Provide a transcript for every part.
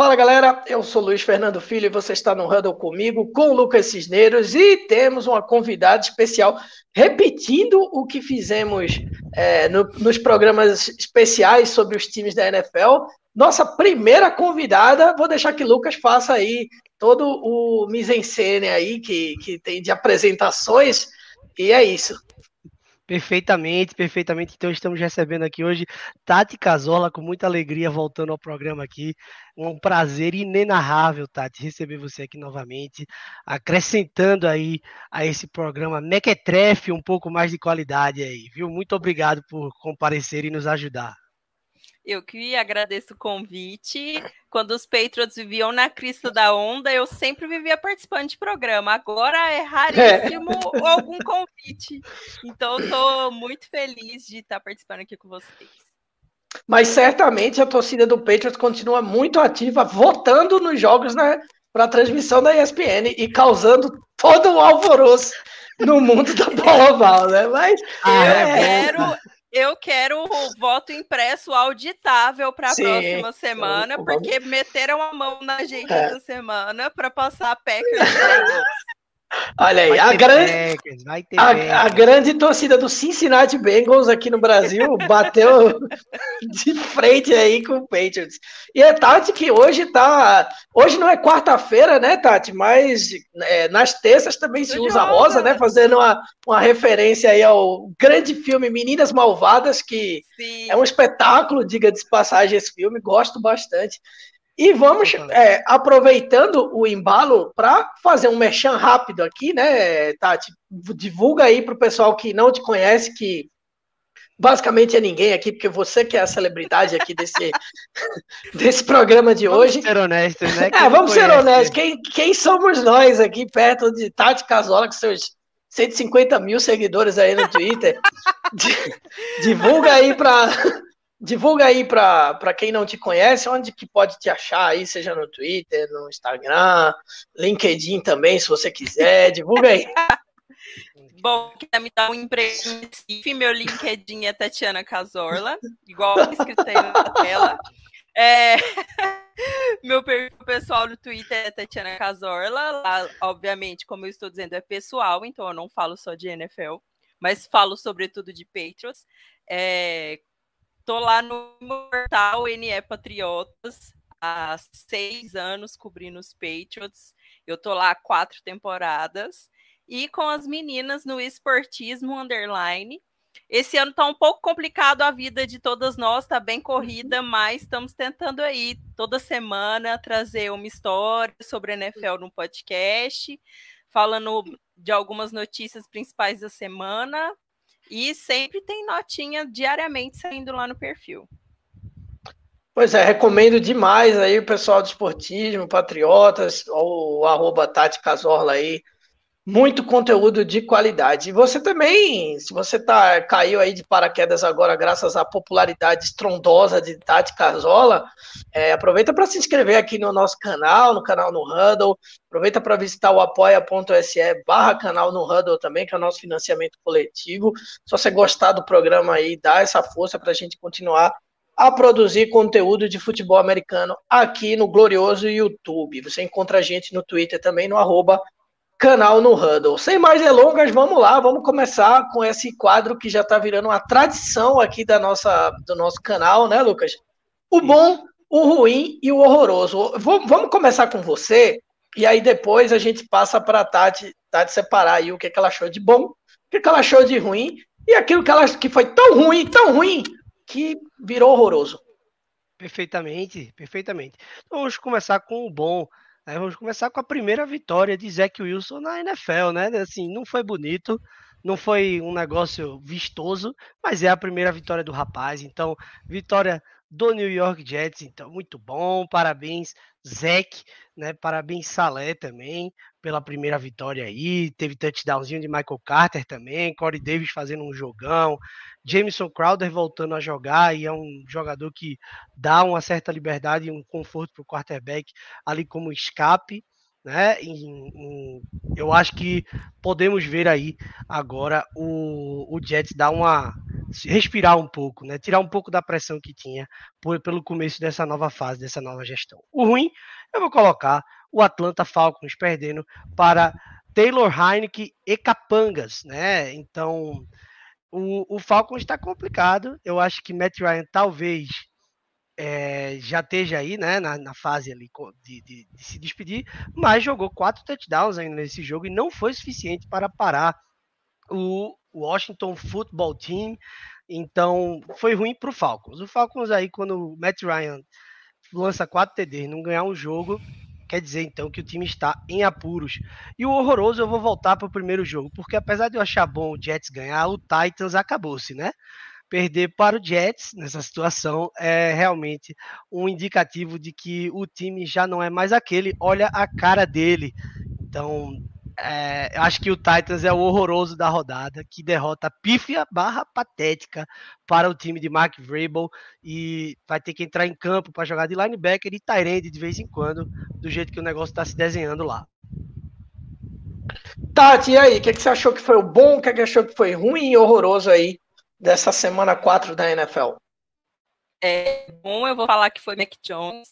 Fala galera, eu sou Luiz Fernando Filho e você está no Huddle comigo, com o Lucas Cisneros, e temos uma convidada especial, repetindo o que fizemos nos programas especiais sobre os times da NFL. Nossa primeira convidada, vou deixar que Lucas faça aí todo o mise-en-scène aí que tem de apresentações, e é isso. Perfeitamente. Então estamos recebendo aqui hoje Tati Cazorla, com muita alegria, voltando ao programa aqui. Um prazer inenarrável, Tati, receber você aqui novamente, acrescentando aí a esse programa mequetrefe um pouco mais de qualidade aí, viu? Muito obrigado por comparecer e nos ajudar. Eu que agradeço o convite. Quando os Patriots viviam na crista da onda, eu sempre vivia participando de programa. Agora é raríssimo algum convite. Então, eu estou muito feliz de estar participando aqui com vocês. Mas certamente a torcida do Patriots continua muito ativa, votando nos jogos, né, para a transmissão da ESPN e causando todo o alvoroço no mundo da bola oval, né? Mas eu quero o voto impresso auditável para a próxima semana, porque meteram a mão na gente essa semana para passar Packers. Olha aí, a grande torcida do Cincinnati Bengals aqui no Brasil bateu de frente aí com o Patriots. E é Tati que hoje não é quarta-feira, né, Tati? Mas nas terças também se usa rosa, né? Fazendo uma referência aí ao grande filme Meninas Malvadas, que é um espetáculo, diga-se de passagem esse filme, gosto bastante. E vamos, aproveitando o embalo, para fazer um merchan rápido aqui, né, Tati? Divulga aí para o pessoal que não te conhece, que basicamente é ninguém aqui, porque você que é a celebridade aqui desse programa de hoje. Vamos ser honestos, né? Vamos ser honestos. Quem somos nós aqui perto de Tati Cazorla, com seus 150 mil seguidores aí no Twitter? Divulga aí para quem não te conhece, onde que pode te achar aí, seja no Twitter, no Instagram, LinkedIn também, se você quiser, divulga aí. Bom, quer me dar um emprego em Recife, meu LinkedIn é Tatiana Cazorla, igual escrito aí na tela. Meu perfil pessoal no Twitter é Tatiana Cazorla. Lá, obviamente, como eu estou dizendo, é pessoal, então eu não falo só de NFL, mas falo sobretudo de Patriots. Tô lá no portal NE Patriotas há 6 anos cobrindo os Patriots. Eu tô lá há 4 temporadas. E com as meninas no Esportismo Underline. Esse ano tá um pouco complicado a vida de todas nós, tá bem corrida, mas estamos tentando aí toda semana trazer uma história sobre a NFL no podcast, falando de algumas notícias principais da semana. E sempre tem notinha diariamente saindo lá no perfil. Pois é, recomendo demais aí o pessoal do Esportismo, Patriotas, ou @Tati Cazorla aí. Muito conteúdo de qualidade. E você também, se você caiu aí de paraquedas agora, graças à popularidade estrondosa de Tati Cazorla, aproveita para se inscrever aqui no nosso canal, no canal no Huddle. Aproveita para visitar o apoia.se/canal no Huddle também, que é o nosso financiamento coletivo. Se você gostar do programa aí, dá essa força para a gente continuar a produzir conteúdo de futebol americano aqui no glorioso YouTube. Você encontra a gente no Twitter também, no @canal no Huddle. Sem mais delongas, vamos lá, vamos começar com esse quadro que já está virando uma tradição aqui do nosso canal, né, Lucas? O bom, o ruim e o horroroso. Vamos começar com você, e aí depois a gente passa para a Tati separar aí o que ela achou de bom, o que ela achou de ruim, e aquilo que foi tão ruim, que virou horroroso. Perfeitamente. Então, vamos começar com o bom. Vamos começar com a primeira vitória de Zach Wilson na NFL, né? Assim, não foi bonito, não foi um negócio vistoso, mas é a primeira vitória do rapaz. Então, vitória do New York Jets, então, muito bom. Parabéns, Zach, né? Parabéns, Saleh também, pela primeira vitória aí. Teve touchdownzinho de Michael Carter também, Corey Davis fazendo um jogão, Jameson Crowder voltando a jogar, e é um jogador que dá uma certa liberdade e um conforto para o quarterback ali como escape. né? Eu acho que podemos ver aí agora o Jets dar respirar um pouco, né? Tirar um pouco da pressão que tinha pelo começo dessa nova fase, dessa nova gestão. O ruim, eu vou colocar o Atlanta Falcons perdendo para Taylor Heinicke e Capangas, né? Então, o Falcons está complicado. Eu acho que Matt Ryan talvez já esteja aí, né, na fase ali de se despedir, mas jogou 4 touchdowns ainda nesse jogo e não foi suficiente para parar o Washington Football Team. Então, foi ruim para o Falcons. O Falcons aí, quando o Matt Ryan lança 4 TDs e não ganhar um jogo, quer dizer, então, que o time está em apuros. E o horroroso, eu vou voltar para o primeiro jogo, porque apesar de eu achar bom o Jets ganhar, o Titans acabou-se, né? Perder para o Jets nessa situação é realmente um indicativo de que o time já não é mais aquele, olha a cara dele. Então, acho que o Titans é o horroroso da rodada, que derrota pífia barra patética para o time de Mark Vrabel e vai ter que entrar em campo para jogar de linebacker e tight end de vez em quando, do jeito que o negócio está se desenhando lá. Tati, e aí? O que você achou que foi o bom, o que você achou que foi ruim e horroroso aí dessa semana 4 da NFL? Bom, eu vou falar que foi Mac Jones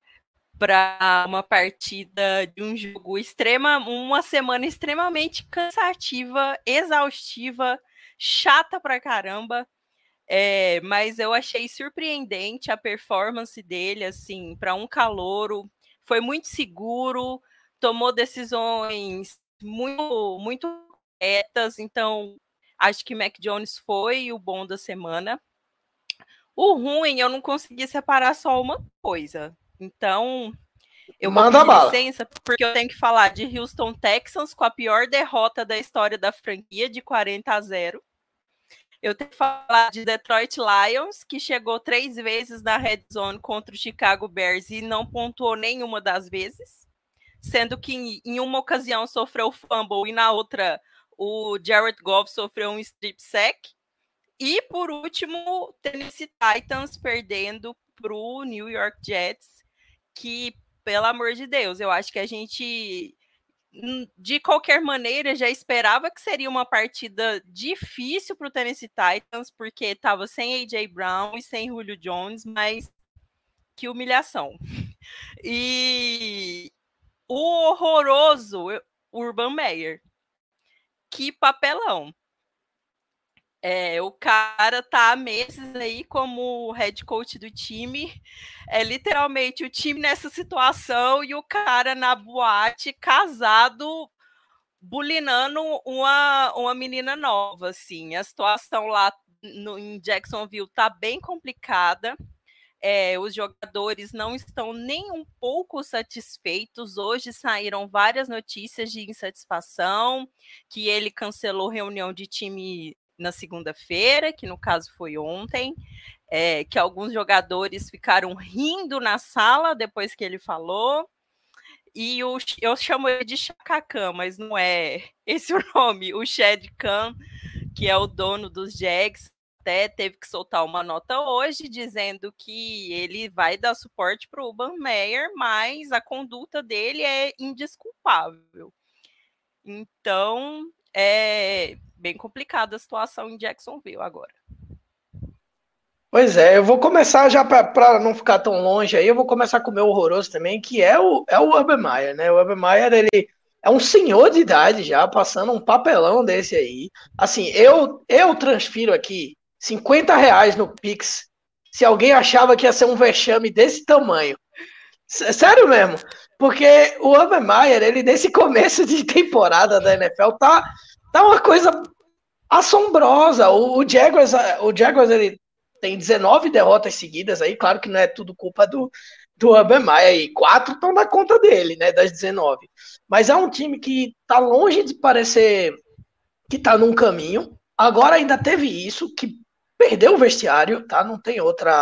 para uma partida de um jogo uma semana extremamente cansativa, exaustiva, chata pra caramba. Mas eu achei surpreendente a performance dele, assim, para um calouro. Foi muito seguro, tomou decisões muito, muito corretas. Então, acho que Mac Jones foi o bom da semana. O ruim, eu não consegui separar só uma coisa. Então, eu vou pedir licença, porque eu tenho que falar de Houston Texans com a pior derrota da história da franquia, de 40-0. Eu tenho que falar de Detroit Lions, que chegou 3 vezes na red zone contra o Chicago Bears e não pontuou nenhuma das vezes, sendo que em uma ocasião sofreu fumble e na outra o Jared Goff sofreu um strip sack. E, por último, Tennessee Titans perdendo para o New York Jets, que, pelo amor de Deus, eu acho que a gente, de qualquer maneira, já esperava que seria uma partida difícil para o Tennessee Titans, porque estava sem A.J. Brown e sem Julio Jones, mas que humilhação. E o horroroso Urban Meyer. Que papelão. O cara tá há meses aí como head coach do time, literalmente o time nessa situação e o cara na boate, casado, bulinando uma menina nova, assim. A situação lá em Jacksonville tá bem complicada, os jogadores não estão nem um pouco satisfeitos. Hoje saíram várias notícias de insatisfação, que ele cancelou reunião de time na segunda-feira, que no caso foi ontem, que alguns jogadores ficaram rindo na sala depois que ele falou, e eu chamo ele de Chaka Khan, mas não é esse o nome, o Shad Khan, que é o dono dos Jags, até teve que soltar uma nota hoje dizendo que ele vai dar suporte para o Urban Meyer, mas a conduta dele é indesculpável. Então, bem complicada a situação em Jacksonville agora. Pois eu vou começar já para não ficar tão longe aí, eu vou começar com o meu horroroso também, que é o Urban Meyer, né? O Urban Meyer, ele é um senhor de idade já, passando um papelão desse aí. Assim, eu transfiro aqui R$50 no Pix, se alguém achava que ia ser um vexame desse tamanho. Sério mesmo, porque o Urban Meyer, ele nesse começo de temporada da NFL, tá uma coisa assombrosa. O Jaguars ele tem 19 derrotas seguidas aí, claro que não é tudo culpa do Urban Meyer, e 4 estão na conta dele, né, das 19. Mas é um time que tá longe de parecer que tá num caminho. Agora ainda teve isso, que perdeu o vestiário, tá? Não tem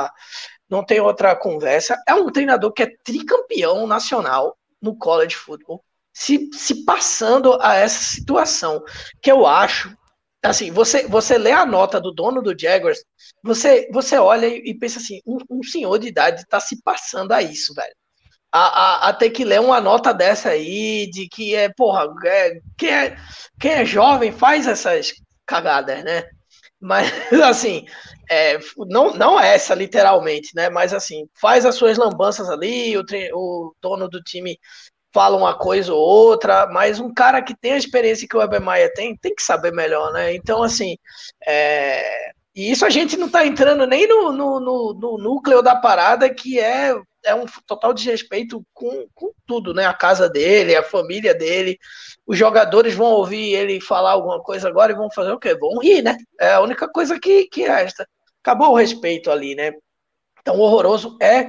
outra conversa. É um treinador que é tricampeão nacional no college football, se passando a essa situação, que eu acho, assim, você lê a nota do dono do Jaguars, você olha e pensa assim, um senhor de idade tá se passando a isso, velho. a ter que ler uma nota dessa aí, de que porra, quem é jovem faz essas cagadas, né? Mas, assim, não essa, literalmente, né? Mas, assim, faz as suas lambanças ali, o dono do time fala uma coisa ou outra, mas um cara que tem a experiência que o Weber tem que saber melhor, né? Então, assim, e isso a gente não está entrando nem no núcleo da parada, que é um total desrespeito com tudo, né? A casa dele, a família dele. Os jogadores vão ouvir ele falar alguma coisa agora e vão fazer o quê? Vão rir, né? É a única coisa que resta. Acabou o respeito ali, né? Então, horroroso é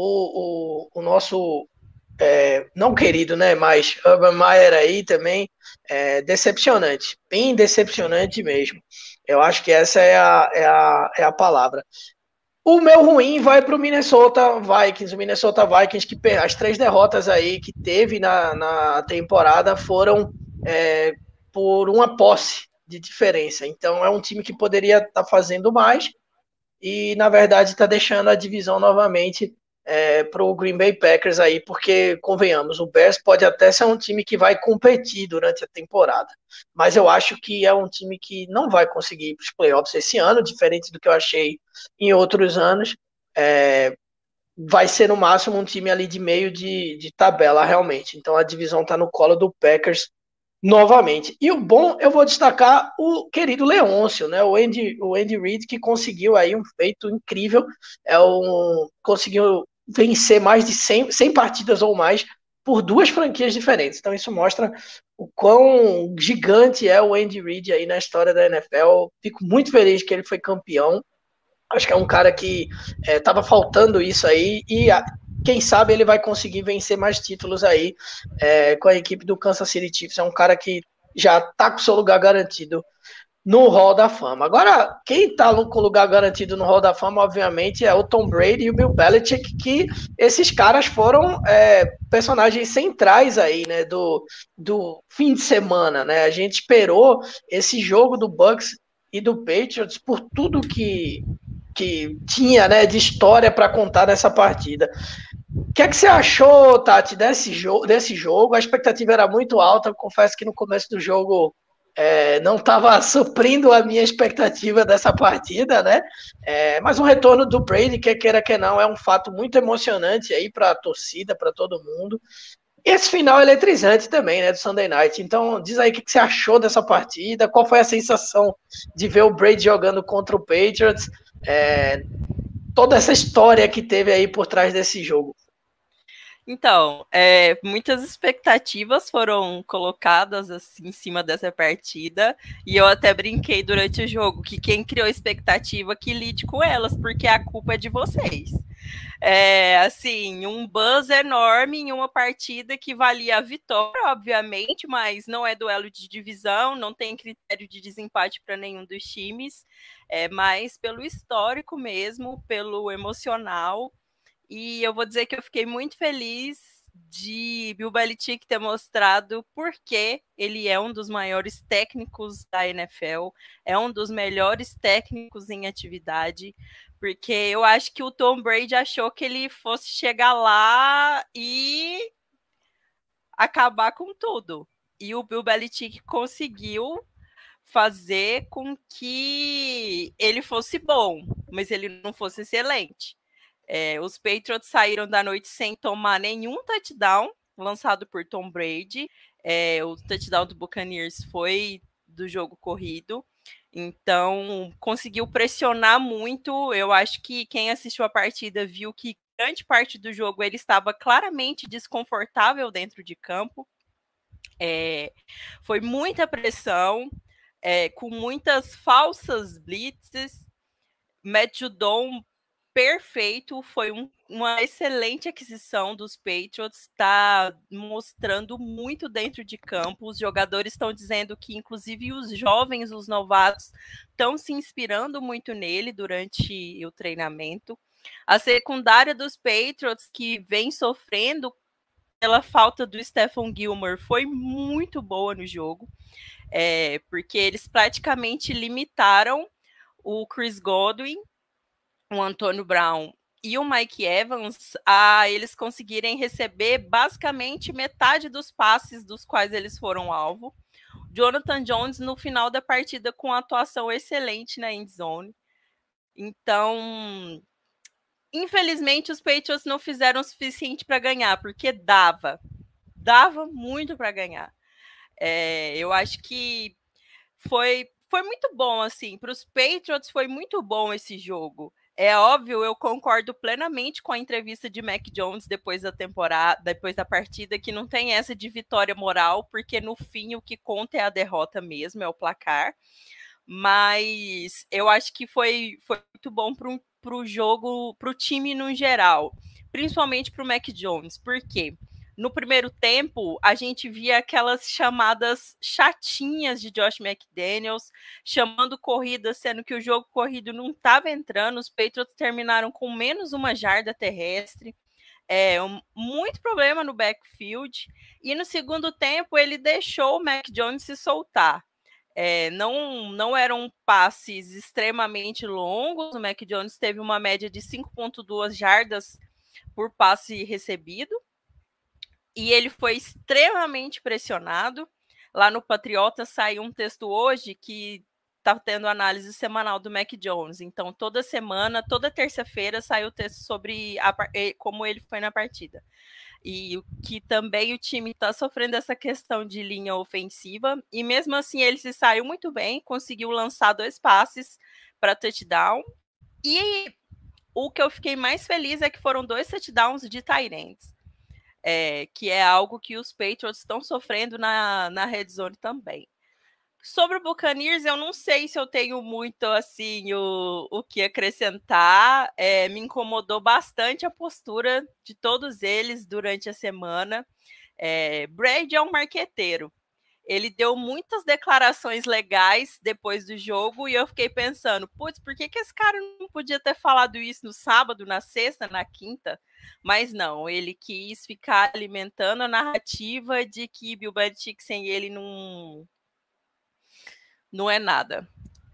o nosso não querido, né? Mas Urban Meyer aí também decepcionante, bem decepcionante mesmo. Eu acho que essa é a palavra. O meu ruim vai para o Minnesota Vikings. O Minnesota Vikings, que as 3 derrotas aí que teve na temporada foram por uma posse de diferença. Então é um time que poderia estar fazendo mais e, na verdade, está deixando a divisão novamente para o Green Bay Packers aí, porque, convenhamos, o Bears pode até ser um time que vai competir durante a temporada, mas eu acho que é um time que não vai conseguir ir para os playoffs esse ano, diferente do que eu achei em outros anos. Vai ser no máximo um time ali de meio de tabela, realmente. Então a divisão está no colo do Packers novamente. E o bom, eu vou destacar o querido Leôncio, né? O Andy Reid, que conseguiu aí um feito incrível, conseguiu vencer mais de 100 partidas ou mais por 2 franquias diferentes. Então isso mostra o quão gigante é o Andy Reid aí na história da NFL. Fico muito feliz que ele foi campeão. Acho que é um cara que estava faltando isso aí e quem sabe ele vai conseguir vencer mais títulos aí com a equipe do Kansas City Chiefs. É um cara que já está com seu lugar garantido no Hall da Fama. Agora, quem está com lugar garantido no Hall da Fama, obviamente, é o Tom Brady e o Bill Belichick, que esses caras foram personagens centrais aí, né, do fim de semana, né? A gente esperou esse jogo do Bucks e do Patriots por tudo que tinha, né, de história para contar nessa partida. O que é que você achou, Tati, desse jogo? A expectativa era muito alta. Eu confesso que no começo do jogo não estava suprindo a minha expectativa dessa partida, né? Mas o retorno do Brady, quer queira que não, é um fato muito emocionante aí para a torcida, para todo mundo. E esse final eletrizante também, né, do Sunday Night. Então, diz aí o que você achou dessa partida, qual foi a sensação de ver o Brady jogando contra o Patriots, toda essa história que teve aí por trás desse jogo. Então, muitas expectativas foram colocadas assim, em cima dessa partida, e eu até brinquei durante o jogo que quem criou expectativa que lide com elas, porque a culpa é de vocês. Assim, um buzz enorme em uma partida que valia a vitória, obviamente, mas não é duelo de divisão, não tem critério de desempate para nenhum dos times, mas pelo histórico mesmo, pelo emocional. E eu vou dizer que eu fiquei muito feliz de Bill Belichick ter mostrado por que ele é um dos maiores técnicos da NFL, é um dos melhores técnicos em atividade, porque eu acho que o Tom Brady achou que ele fosse chegar lá e acabar com tudo. E o Bill Belichick conseguiu fazer com que ele fosse bom, mas ele não fosse excelente. Os Patriots saíram da noite sem tomar nenhum touchdown lançado por Tom Brady. O touchdown do Buccaneers foi do jogo corrido. Então, conseguiu pressionar muito. Eu acho que quem assistiu a partida viu que grande parte do jogo ele estava claramente desconfortável dentro de campo. Foi muita pressão, com muitas falsas blitzes. Matt Judon perfeito, foi uma excelente aquisição dos Patriots, está mostrando muito dentro de campo, os jogadores estão dizendo que inclusive os jovens, os novatos, estão se inspirando muito nele durante o treinamento. A secundária dos Patriots, que vem sofrendo pela falta do Stephon Gilmore, foi muito boa no jogo, porque eles praticamente limitaram o Chris Godwin, o Antônio Brown e o Mike Evans a eles conseguirem receber basicamente metade dos passes dos quais eles foram alvo. Jonathan Jones no final da partida com uma atuação excelente na end zone. Então, infelizmente os Patriots não fizeram o suficiente para ganhar, porque dava muito para ganhar. Eu acho que foi muito bom, assim, para os Patriots foi muito bom esse jogo. É óbvio, eu concordo plenamente com a entrevista de Mac Jones depois da temporada, depois da partida, que não tem essa de vitória moral, porque no fim o que conta é a derrota mesmo, é o placar. Mas eu acho que foi muito bom para o jogo, para o time no geral, principalmente para o Mac Jones, porque no primeiro tempo, a gente via aquelas chamadas chatinhas de Josh McDaniels, chamando corrida, sendo que o jogo corrido não estava entrando, os Patriots terminaram com menos uma jarda terrestre, muito problema no backfield, e no segundo tempo ele deixou o Mac Jones se soltar. Não eram passes extremamente longos, o Mac Jones teve uma média de 5,2 jardas por passe recebido, e ele foi extremamente pressionado. Lá no Patriota saiu um texto hoje que está tendo análise semanal do Mac Jones. Então, toda semana, toda terça-feira, sai o texto sobre como ele foi na partida. E que também o time está sofrendo essa questão de linha ofensiva. E mesmo assim, ele se saiu muito bem, conseguiu lançar 2 passes para touchdown. E o que eu fiquei mais feliz é que foram 2 touchdowns de tight ends. Que é algo que os Patriots estão sofrendo na red zone também. Sobre o Buccaneers, eu não sei se eu tenho muito assim o que acrescentar. Me incomodou bastante a postura de todos eles durante a semana. Brady é um marqueteiro. Ele deu muitas declarações legais depois do jogo e eu fiquei pensando, putz, por que esse cara não podia ter falado isso no sábado, na sexta, na quinta? Mas não, ele quis ficar alimentando a narrativa de que Bill Belichick sem ele não é nada.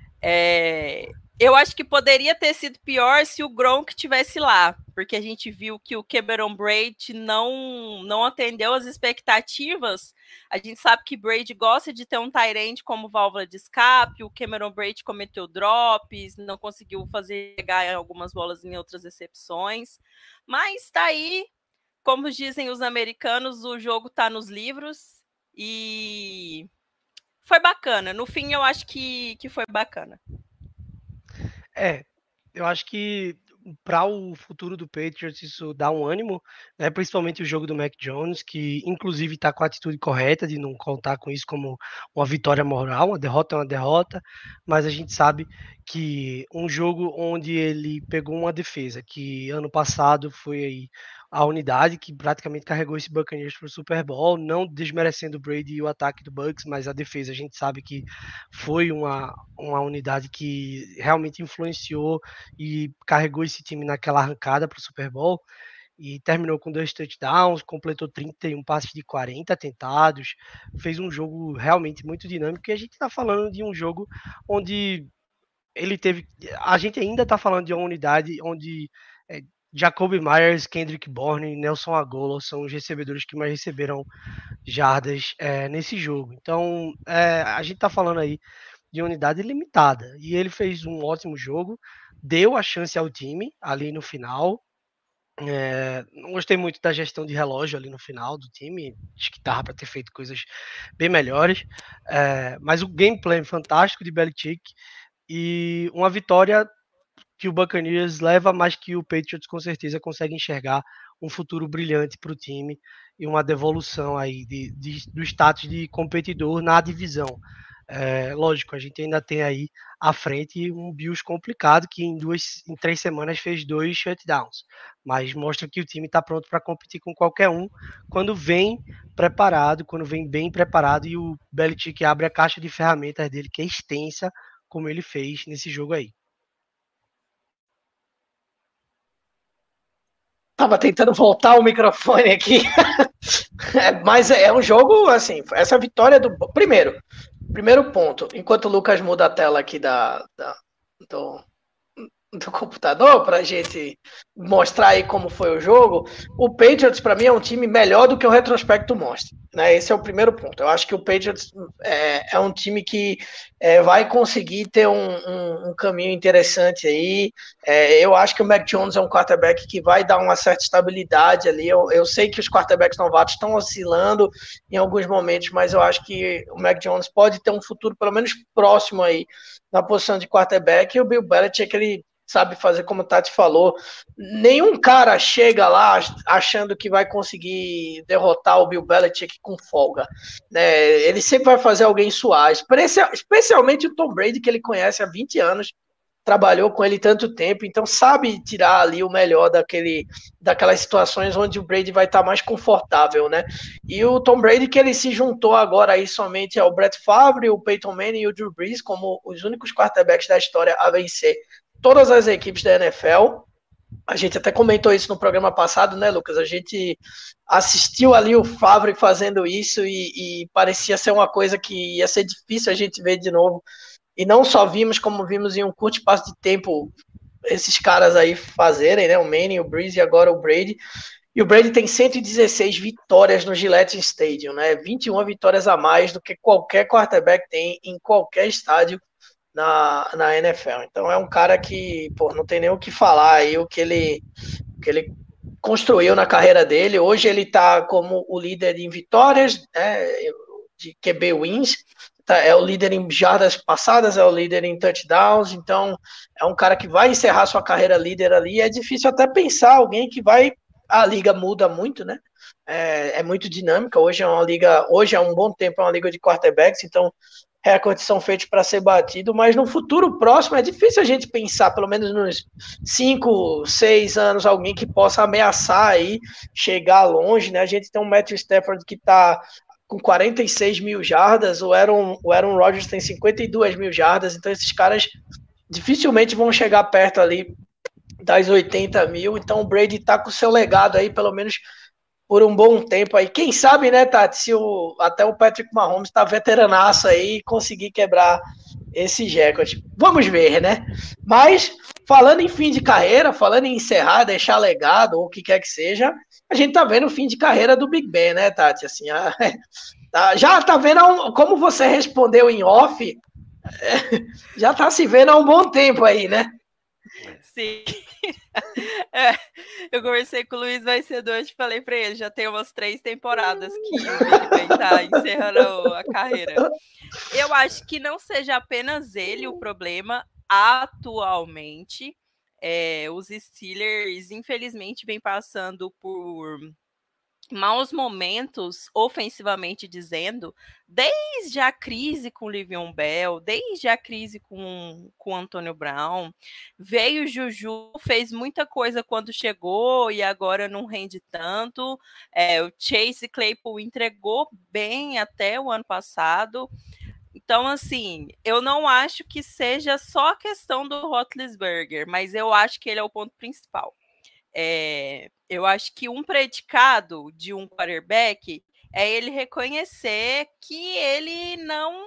Eu acho que poderia ter sido pior se o Gronk tivesse lá, porque a gente viu que o Cameron Brate não atendeu as expectativas. A gente sabe que Brady gosta de ter um tight end como válvula de escape, o Cameron Brate cometeu drops, não conseguiu chegar algumas bolas em outras recepções, mas tá aí, como dizem os americanos, o jogo tá nos livros e foi bacana. No fim, eu acho que foi bacana. Eu acho que para o futuro do Patriots isso dá um ânimo, né? Principalmente o jogo do Mac Jones, que inclusive está com a atitude correta de não contar com isso como uma vitória moral, uma derrota é uma derrota, mas a gente sabe que um jogo onde ele pegou uma defesa, que ano passado foi aí a unidade que praticamente carregou esse Buccaneers para o Super Bowl, não desmerecendo o Brady e o ataque do Bucs, mas a defesa a gente sabe que foi uma unidade que realmente influenciou e carregou esse time naquela arrancada para o Super Bowl e terminou com 2 touchdowns, completou 31 passes de 40 tentados, fez um jogo realmente muito dinâmico e a gente está falando de um jogo onde ele teve, a gente ainda está falando de uma unidade onde Jacoby Myers, Kendrick Bourne e Nelson Agholor são os recebedores que mais receberam jardas nesse jogo. Então, a gente está falando aí de unidade limitada. E ele fez um ótimo jogo, deu a chance ao time ali no final. Não gostei muito da gestão de relógio ali no final do time. Acho que dava para ter feito coisas bem melhores. Mas o gameplay fantástico de Belichick e uma vitória que o Buccaneers leva, mas que o Patriots com certeza consegue enxergar um futuro brilhante para o time e uma devolução aí do status de competidor na divisão. Lógico, a gente ainda tem aí à frente um Bills complicado que em 3 semanas fez 2 shutdowns, mas mostra que o time está pronto para competir com qualquer um quando vem preparado, quando vem bem preparado e o Belichick abre a caixa de ferramentas dele que é extensa, como ele fez nesse jogo aí. Tava tentando voltar o microfone aqui. Mas é um jogo, assim, essa vitória do... Primeiro ponto, enquanto o Lucas muda a tela aqui do computador para a gente mostrar aí como foi o jogo, o Patriots para mim é um time melhor do que o retrospecto mostra, né? Esse é o primeiro ponto. Eu acho que o Patriots é um time que vai conseguir ter um caminho interessante aí. Eu acho que o Mac Jones é um quarterback que vai dar uma certa estabilidade ali. Eu sei que os quarterbacks novatos estão oscilando em alguns momentos, mas eu acho que o Mac Jones pode ter um futuro pelo menos próximo aí na posição de quarterback, e o Bill Belichick, ele sabe fazer, como o Tati falou, nenhum cara chega lá achando que vai conseguir derrotar o Bill Belichick com folga, né? Ele sempre vai fazer alguém suar, especialmente o Tom Brady, que ele conhece há 20 anos, trabalhou com ele tanto tempo, então sabe tirar ali o melhor daquelas situações onde o Brady vai estar mais confortável, né? E o Tom Brady, que ele se juntou agora aí somente ao Brett Favre, o Peyton Manning e o Drew Brees como os únicos quarterbacks da história a vencer todas as equipes da NFL. A gente até comentou isso no programa passado, né, Lucas? A gente assistiu ali o Favre fazendo isso e parecia ser uma coisa que ia ser difícil a gente ver de novo. E não só vimos, como vimos em um curto espaço de tempo esses caras aí fazerem, né? O Manning, o Breeze e agora o Brady. E o Brady tem 116 vitórias no Gillette Stadium, né? 21 vitórias a mais do que qualquer quarterback tem em qualquer estádio na NFL. Então é um cara que, pô, não tem nem o que falar aí, o que ele construiu na carreira dele. Hoje ele está como o líder em vitórias, né, de QB wins, é o líder em jardas passadas, é o líder em touchdowns, então é um cara que vai encerrar sua carreira líder ali. É difícil até pensar alguém que vai. A liga muda muito, né? É muito dinâmica. Hoje é um bom tempo, é uma liga de quarterbacks, então recordes são feitos para ser batido, mas no futuro próximo é difícil a gente pensar, pelo menos nos 5, 6 anos, alguém que possa ameaçar aí, chegar longe, né? A gente tem um Matthew Stafford que está com 46 mil jardas, o Aaron Rodgers tem 52 mil jardas, então esses caras dificilmente vão chegar perto ali das 80 mil, então o Brady está com o seu legado aí, pelo menos por um bom tempo aí. Quem sabe, né, Tati, se até o Patrick Mahomes está veteranaço aí e conseguir quebrar esse recorde. Vamos ver, né? Mas, falando em fim de carreira, falando em encerrar, deixar legado, ou o que quer que seja, a gente tá vendo o fim de carreira do Big Ben, né, Tati? Assim, já tá vendo como você respondeu em off, já tá se vendo há um bom tempo aí, né? Sim. Eu conversei com o Luiz Vencedor e falei para ele, já tem umas 3 temporadas que o Big Ben tá encerrando a carreira. Eu acho que não seja apenas ele o problema atualmente. Os Steelers, infelizmente, vem passando por maus momentos, ofensivamente dizendo, desde a crise com o Le'Veon Bell, desde a crise com o Antônio Brown. Veio o Juju, fez muita coisa quando chegou e agora não rende tanto. O Chase Claypool entregou bem até o ano passado. Então, assim, eu não acho que seja só a questão do Roethlisberger, mas eu acho que ele é o ponto principal. Eu acho que um predicado de um quarterback é ele reconhecer que ele não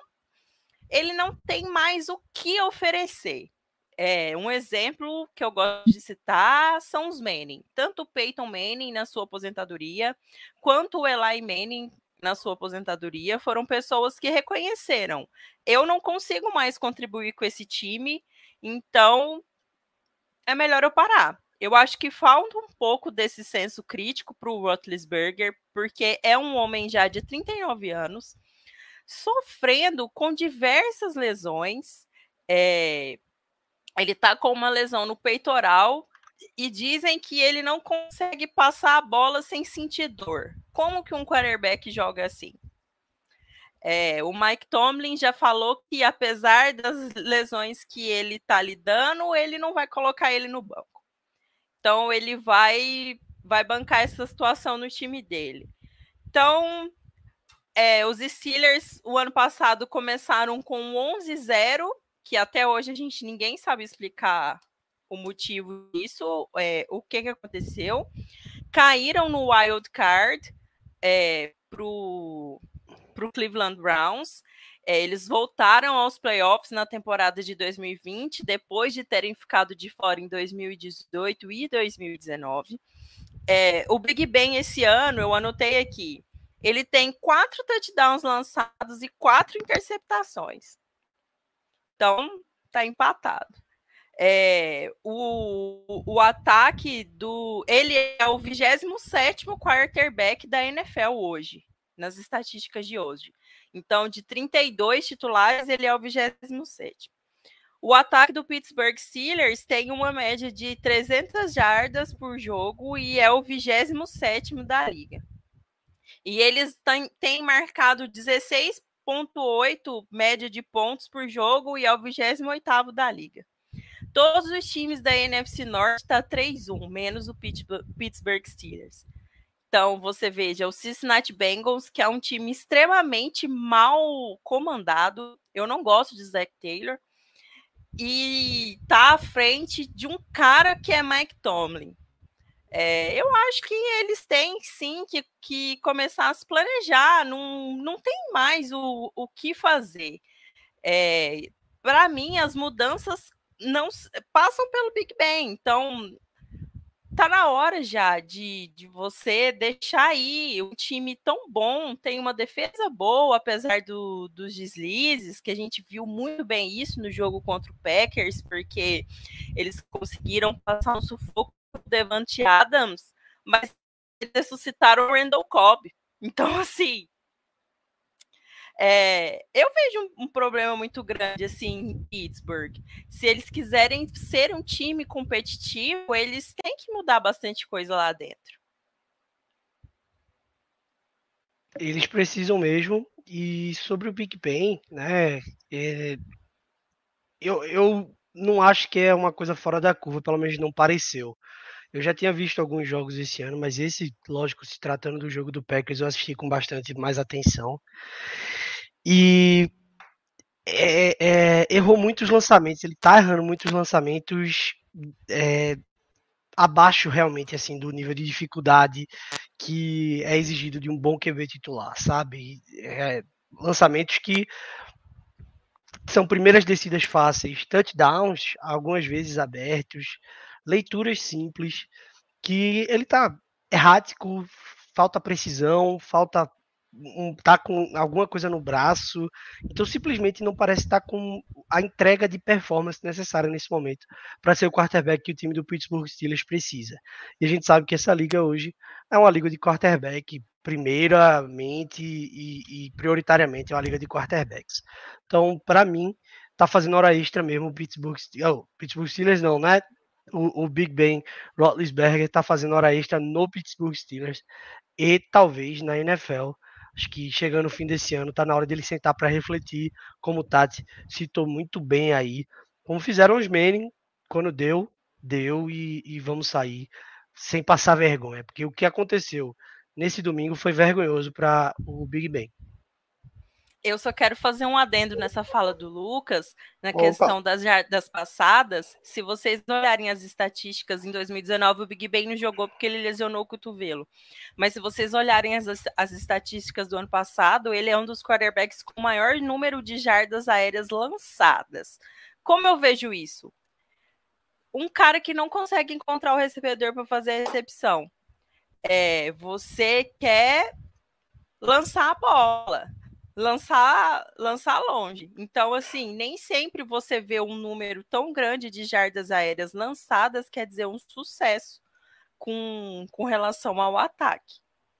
tem mais o que oferecer. Um exemplo que eu gosto de citar são os Manning. Tanto o Peyton Manning na sua aposentadoria, quanto o Eli Manning na sua aposentadoria, foram pessoas que reconheceram: eu não consigo mais contribuir com esse time, então é melhor eu parar. Eu acho que falta um pouco desse senso crítico para o Roethlisberger, porque é um homem já de 39 anos, sofrendo com diversas lesões. Ele está com uma lesão no peitoral e dizem que ele não consegue passar a bola sem sentir dor. Como que um quarterback joga assim? O Mike Tomlin já falou que, apesar das lesões que ele está lidando, ele não vai colocar ele no banco. Então, ele vai bancar essa situação no time dele. Então, os Steelers, o ano passado, começaram com 11-0, que até hoje ninguém sabe explicar o motivo disso, o que aconteceu. Caíram no wild card pro Cleveland Browns. Eles voltaram aos playoffs na temporada de 2020, depois de terem ficado de fora em 2018 e 2019. O Big Ben esse ano, eu anotei aqui, ele tem 4 touchdowns lançados e 4 interceptações. Então, tá empatado. O ataque ele é o 27º quarterback da NFL hoje, nas estatísticas de hoje. Então, de 32 titulares, ele é o 27º. O ataque do Pittsburgh Steelers tem uma média de 300 jardas por jogo e é o 27º da liga. E eles têm marcado 16,8 média de pontos por jogo e é o 28º da liga. Todos os times da NFC Norte estão 3-1, menos o Pittsburgh Steelers. Então, você veja, o Cincinnati Bengals, que é um time extremamente mal comandado. Eu não gosto de Zach Taylor. E tá à frente de um cara que é Mike Tomlin. Eu acho que eles têm, sim, que começar a se planejar. Não tem mais o que fazer. Para mim, as mudanças não passam pelo Big Ben. Então, tá na hora já de você deixar aí um time tão bom, tem uma defesa boa, apesar dos deslizes, que a gente viu muito bem isso no jogo contra o Packers, porque eles conseguiram passar um sufoco do Devante Adams, mas ressuscitaram o Randall Cobb. Então, assim, eu vejo um problema muito grande assim em Pittsburgh. Se eles quiserem ser um time competitivo, eles têm que mudar bastante coisa lá dentro. Eles precisam mesmo. E sobre o Big Ben, né? Eu não acho que é uma coisa fora da curva, pelo menos não pareceu. Eu já tinha visto alguns jogos esse ano, mas esse, lógico, se tratando do jogo do Packers, eu assisti com bastante mais atenção. E errou muitos lançamentos, ele tá errando muitos lançamentos abaixo realmente assim do nível de dificuldade que é exigido de um bom QB titular, sabe? Lançamentos que são primeiras descidas fáceis, touchdowns algumas vezes abertos, leituras simples, que ele tá errático, falta precisão, tá com alguma coisa no braço, então simplesmente não parece estar com a entrega de performance necessária nesse momento para ser o quarterback que o time do Pittsburgh Steelers precisa. E a gente sabe que essa liga hoje é uma liga de quarterback, primeiramente e prioritariamente é uma liga de quarterbacks. Então, para mim, tá fazendo hora extra mesmo o Pittsburgh Steelers não, né? O Big Ben Roethlisberger tá fazendo hora extra no Pittsburgh Steelers e talvez na NFL. Acho que chegando no fim desse ano, tá na hora dele sentar para refletir, como o Tati citou muito bem aí, como fizeram os Manning, quando deu e vamos sair sem passar vergonha, porque o que aconteceu nesse domingo foi vergonhoso para o Big Ben. Eu só quero fazer um adendo nessa fala do Lucas, na questão das jardas passadas. Se vocês olharem as estatísticas, em 2019 o Big Ben não jogou porque ele lesionou o cotovelo. Mas se vocês olharem as estatísticas do ano passado, ele é um dos quarterbacks com o maior número de jardas aéreas lançadas. Como eu vejo isso? Um cara que não consegue encontrar o recebedor para fazer a recepção. Você quer lançar a bola. Lançar longe. Então, assim, nem sempre você vê um número tão grande de jardas aéreas lançadas, quer dizer um sucesso com relação ao ataque.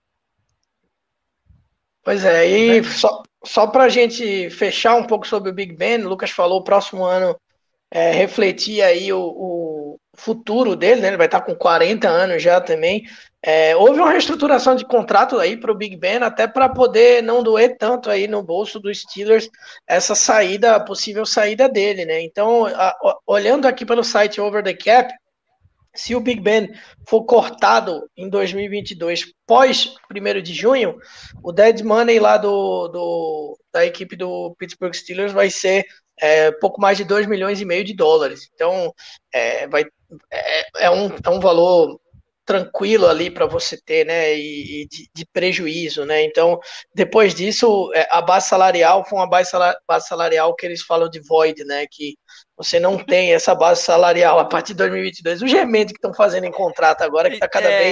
Pois é, e só para a gente fechar um pouco sobre o Big Ben, o Lucas falou, o próximo ano refletir aí o futuro dele, né? Ele vai estar com 40 anos já também. Houve uma reestruturação de contrato aí para o Big Ben, até para poder não doer tanto aí no bolso dos Steelers essa possível saída dele, né? Então, olhando aqui pelo site Over the Cap, se o Big Ben for cortado em 2022, pós 1º de junho, o dead money lá da equipe do Pittsburgh Steelers vai ser pouco mais de 2,5 milhões de dólares. Então, é um valor tranquilo ali para você ter, né? E de prejuízo, né? Então, depois disso, a base salarial foi uma base salarial que eles falam de void, né? Que você não tem essa base salarial a partir de 2022. O gemendo que estão fazendo em contrato agora que está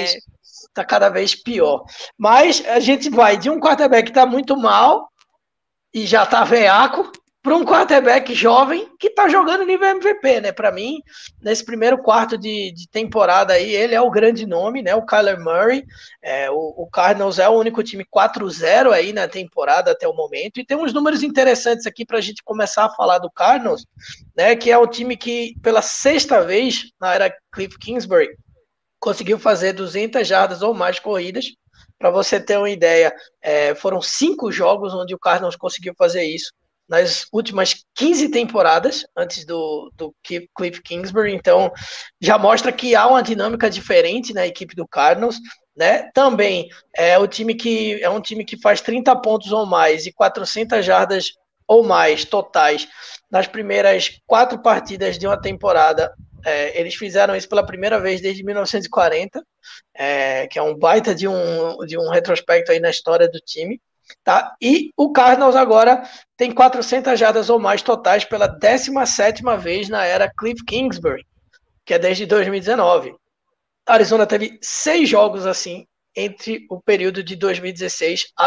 cada vez pior. Mas a gente vai de um quarterback que está muito mal e já está veaco para um quarterback jovem que está jogando nível MVP, né? Para mim, nesse primeiro quarto de temporada aí, ele é o grande nome, né? O Kyler Murray. O Cardinals é o único time 4-0 aí na temporada até o momento. E tem uns números interessantes aqui para a gente começar a falar do Cardinals, né? Que é o time que, pela sexta vez na era Cliff Kingsbury, conseguiu fazer 200 jardas ou mais corridas. Para você ter uma ideia, foram 5 jogos onde o Cardinals conseguiu fazer isso nas últimas 15 temporadas antes do Cliff Kingsbury. Então, já mostra que há uma dinâmica diferente na equipe do Cardinals, né? Também é um time que faz 30 pontos ou mais e 400 jardas ou mais totais nas primeiras 4 partidas de uma temporada. Eles fizeram isso pela primeira vez desde 1940, que é um baita de um retrospecto aí na história do time. Tá? E o Cardinals agora tem 400 jardas ou mais totais pela 17ª vez na era Cliff Kingsbury, que é desde 2019. A Arizona teve 6 jogos assim entre o período de 2016 a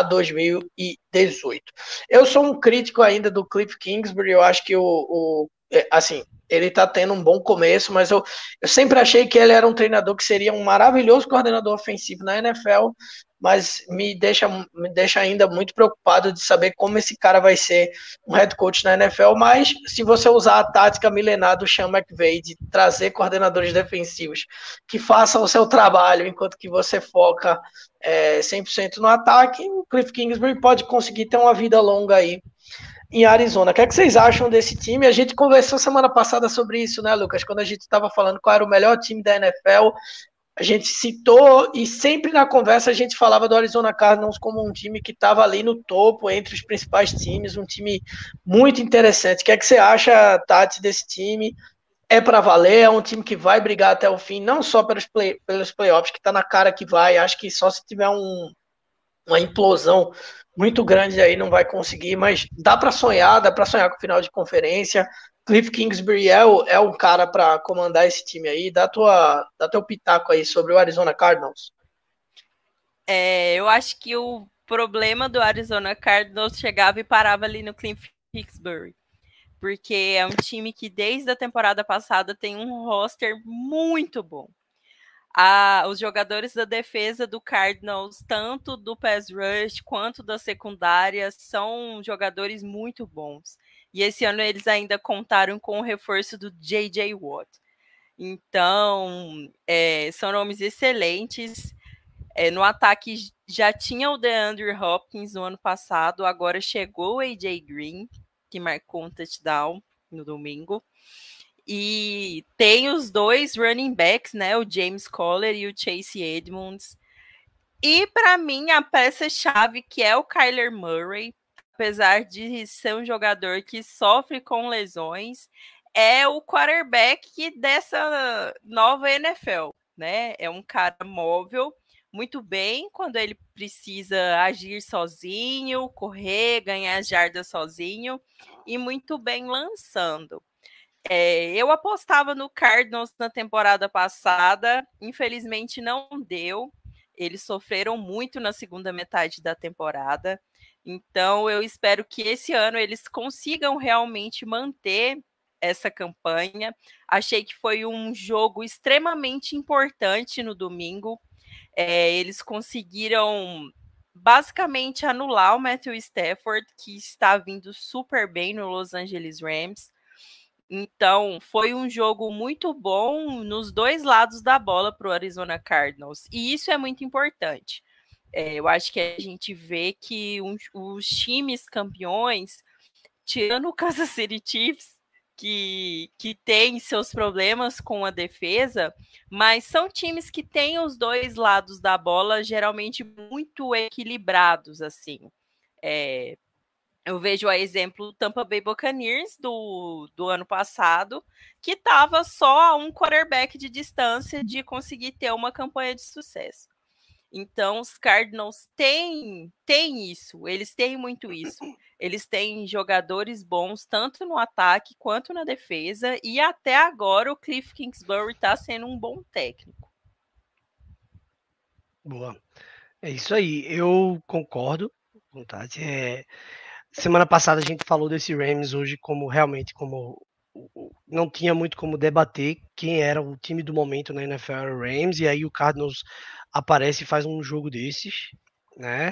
2018. Eu sou um crítico ainda do Cliff Kingsbury, eu acho que assim, ele tá tendo um bom começo, mas eu sempre achei que ele era um treinador que seria um maravilhoso coordenador ofensivo na NFL, mas me deixa ainda muito preocupado de saber como esse cara vai ser um head coach na NFL. Mas se você usar a tática milenar do Sean McVay de trazer coordenadores defensivos que façam o seu trabalho enquanto que você foca 100% no ataque, o Cliff Kingsbury pode conseguir ter uma vida longa aí em Arizona. O que é que vocês acham desse time? A gente conversou semana passada sobre isso, né, Lucas? Quando a gente estava falando qual era o melhor time da NFL, a gente citou e sempre na conversa a gente falava do Arizona Cardinals como um time que estava ali no topo, entre os principais times, um time muito interessante. O que é que você acha, Tati, desse time? É para valer? É um time que vai brigar até o fim, não só pelos playoffs, que está na cara que vai. Acho que só se tiver uma implosão muito grande aí não vai conseguir, mas dá para sonhar com o final de conferência. Cliff Kingsbury é um cara para comandar esse time aí. Dá teu pitaco aí sobre o Arizona Cardinals. Eu acho que o problema do Arizona Cardinals chegava e parava ali no Cliff Kingsbury, porque é um time que desde a temporada passada tem um roster muito bom. Os jogadores da defesa do Cardinals, tanto do pass rush quanto da secundária, são jogadores muito bons. E esse ano eles ainda contaram com o reforço do J.J. Watt. Então, são nomes excelentes. No ataque já tinha o DeAndre Hopkins no ano passado, agora chegou o A.J. Green, que marcou um touchdown no domingo. E tem os 2 running backs, né? O James Conner e o Chase Edmonds. E para mim, a peça-chave, que é o Kyler Murray, apesar de ser um jogador que sofre com lesões, é o quarterback dessa nova NFL, né? É um cara móvel, muito bem quando ele precisa agir sozinho, correr, ganhar jardas sozinho, e muito bem lançando. Eu apostava no Cardinals na temporada passada, infelizmente não deu. Eles sofreram muito na segunda metade da temporada. Então, eu espero que esse ano eles consigam realmente manter essa campanha. Achei que foi um jogo extremamente importante no domingo. Eles conseguiram basicamente anular o Matthew Stafford, que está vindo super bem no Los Angeles Rams. Então, foi um jogo muito bom nos 2 lados da bola para o Arizona Cardinals. E isso é muito importante. Eu acho que a gente vê que os times campeões, tirando o Kansas City Chiefs, que tem seus problemas com a defesa, mas são times que têm os 2 lados da bola geralmente muito equilibrados, assim. Eu vejo a exemplo do Tampa Bay Buccaneers do ano passado, que estava só a um quarterback de distância de conseguir ter uma campanha de sucesso. Então, os Cardinals têm isso, eles têm muito isso. Eles têm jogadores bons, tanto no ataque quanto na defesa, e até agora o Cliff Kingsbury está sendo um bom técnico. Boa. É isso aí, eu concordo, Tati. Semana passada a gente falou desse Rams, hoje como realmente não tinha muito como debater quem era o time do momento na NFL, era o Rams, e aí o Cardinals aparece e faz um jogo desses, né?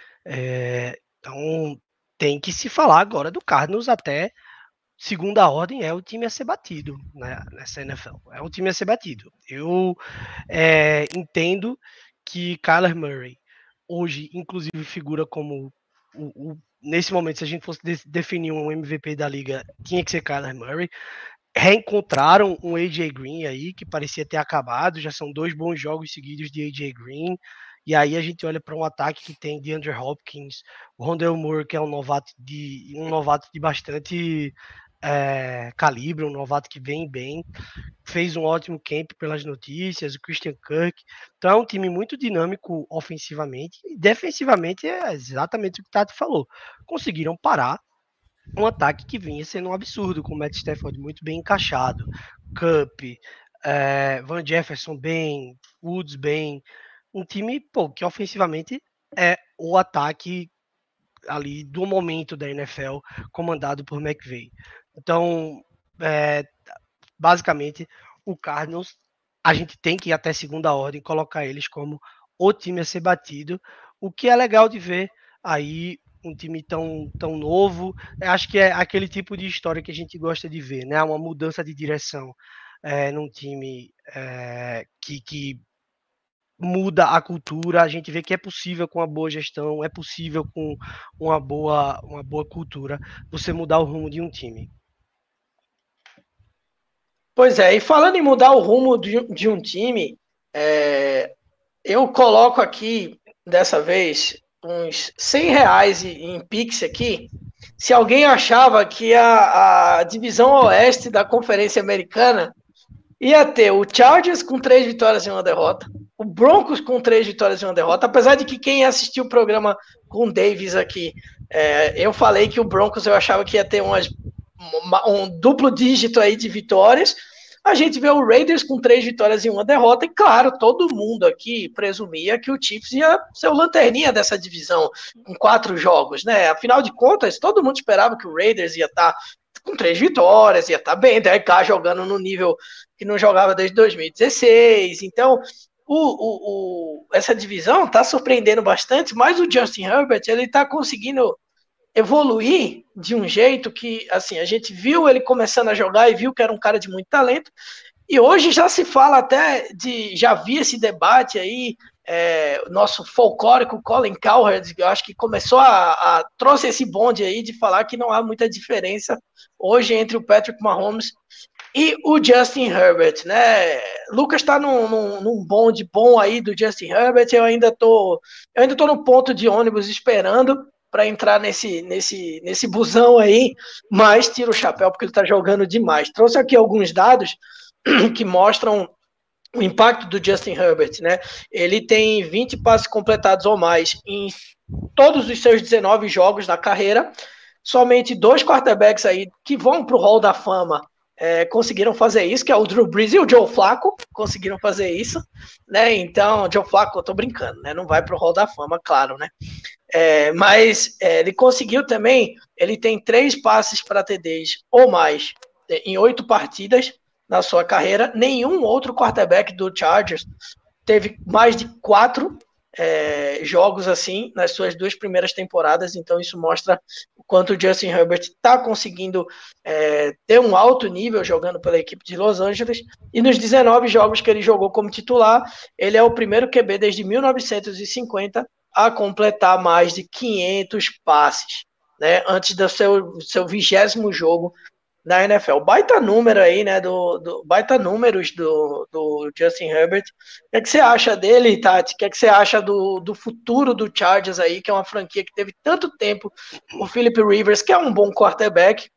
Então tem que se falar agora do Cardinals até segunda ordem, é o time a ser batido, né, nessa NFL, é o time a ser batido. Eu entendo que Kyler Murray hoje, inclusive, figura como nesse momento, se a gente fosse definir um MVP da liga, tinha que ser Kyler Murray. Reencontraram um AJ Green aí, que parecia ter acabado, já são 2 bons jogos seguidos de AJ Green, e aí a gente olha para um ataque que tem DeAndre Hopkins, o Rondale Moore, que é um novato de bastante calibre, um novato que vem bem, fez um ótimo camp pelas notícias, o Christian Kirk. Então é um time muito dinâmico ofensivamente, e defensivamente é exatamente o que o Tato falou. Conseguiram parar um ataque que vinha sendo um absurdo, com o Matt Stafford muito bem encaixado, Cup, Van Jefferson bem, Woods bem, um time que ofensivamente é o ataque ali do momento da NFL, comandado por McVay. Então, basicamente, o Cardinals, a gente tem que ir até segunda ordem, colocar eles como o time a ser batido, o que é legal de ver aí um time tão novo. Eu acho que é aquele tipo de história que a gente gosta de ver, né? Uma mudança de direção num time que muda a cultura. A gente vê que é possível com uma boa gestão, é possível com uma boa cultura você mudar o rumo de um time. Pois é, e falando em mudar o rumo de um time, eu coloco aqui, dessa vez, uns R$100 em Pix aqui. Se alguém achava que a divisão oeste da Conferência Americana ia ter o Chargers com 3 vitórias e 1 derrota, o Broncos com 3 vitórias e 1 derrota, apesar de que quem assistiu o programa com o Davis aqui, eu falei que o Broncos eu achava que ia ter um duplo dígito aí de vitórias. A gente vê o Raiders com 3 vitórias e 1 derrota, e claro, todo mundo aqui presumia que o Chiefs ia ser o lanterninha dessa divisão, com 4 jogos, né? Afinal de contas, todo mundo esperava que o Raiders ia estar com 3 vitórias, ia estar bem, Derek Carr jogando no nível que não jogava desde 2016, então essa divisão está surpreendendo bastante, mas o Justin Herbert, ele está conseguindo evoluir de um jeito que, assim, a gente viu ele começando a jogar e viu que era um cara de muito talento, e hoje já se fala até já vi esse debate aí, nosso folclórico Colin Cowherd, eu acho que começou trouxe esse bonde aí de falar que não há muita diferença hoje entre o Patrick Mahomes e o Justin Herbert, né? Lucas está num bonde bom aí do Justin Herbert, eu ainda tô no ponto de ônibus esperando para entrar nesse busão aí, mas tiro o chapéu porque ele está jogando demais. Trouxe aqui alguns dados que mostram o impacto do Justin Herbert, né? Ele tem 20 passes completados ou mais em todos os seus 19 jogos da carreira. Somente 2 quarterbacks aí que vão para o Hall da Fama conseguiram fazer isso, que é o Drew Brees e o Joe Flacco, conseguiram fazer isso, né? Então, Joe Flacco, eu tô brincando, né? Não vai para o Hall da Fama, claro, né? Mas ele conseguiu também, ele tem 3 passes para TDs ou mais em 8 partidas na sua carreira. Nenhum outro quarterback do Chargers teve mais de 4 jogos assim nas suas 2 primeiras temporadas, então isso mostra o quanto o Justin Herbert está conseguindo ter um alto nível jogando pela equipe de Los Angeles, e nos 19 jogos que ele jogou como titular, ele é o primeiro QB desde 1950 a completar mais de 500 passes, né, antes do seu 20º jogo na NFL. Baita número aí, né? Baita números do Justin Herbert. O que é que você acha dele, Tati? O que é que você acha do futuro do Chargers aí, que é uma franquia que teve tanto tempo o Philip Rivers, que é um bom quarterback,